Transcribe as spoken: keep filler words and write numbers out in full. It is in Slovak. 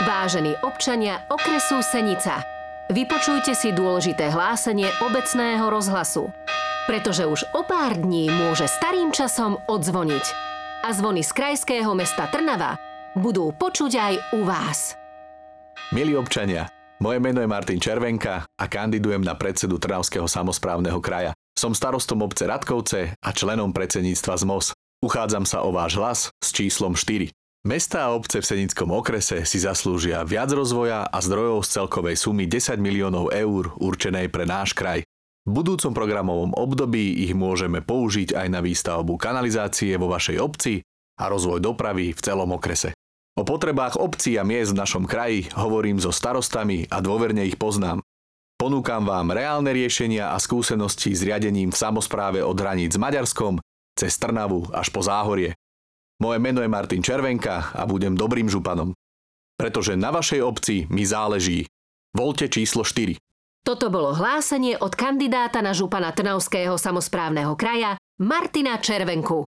Vážení občania okresu Senica, vypočujte si dôležité hlásenie obecného rozhlasu, pretože už o pár dní môže starým časom odzvoniť. A zvony z krajského mesta Trnava budú počuť aj u vás. Milí občania, moje meno je Martin Červenka a kandidujem na predsedu Trnavského samosprávneho kraja. Som starostom obce Ratkovce a členom predsedníctva zet em o es. Uchádzam sa o váš hlas s číslom štyri. Mestá a obce v Senickom okrese si zaslúžia viac rozvoja a zdrojov z celkovej sumy desať miliónov eur určenej pre náš kraj. V budúcom programovom období ich môžeme použiť aj na výstavbu kanalizácie vo vašej obci a rozvoj dopravy v celom okrese. O potrebách obcí a miest v našom kraji hovorím so starostami a dôverne ich poznám. Ponúkam vám reálne riešenia a skúsenosti s riadením v samospráve od hraníc s Maďarskom cez Trnavu až po Záhorie. Moje meno je Martin Červenka a budem dobrým županom. Pretože na vašej obci mi záleží. Voľte číslo štyri. Toto bolo hlásenie od kandidáta na župana Trnavského samosprávneho kraja Martina Červenku.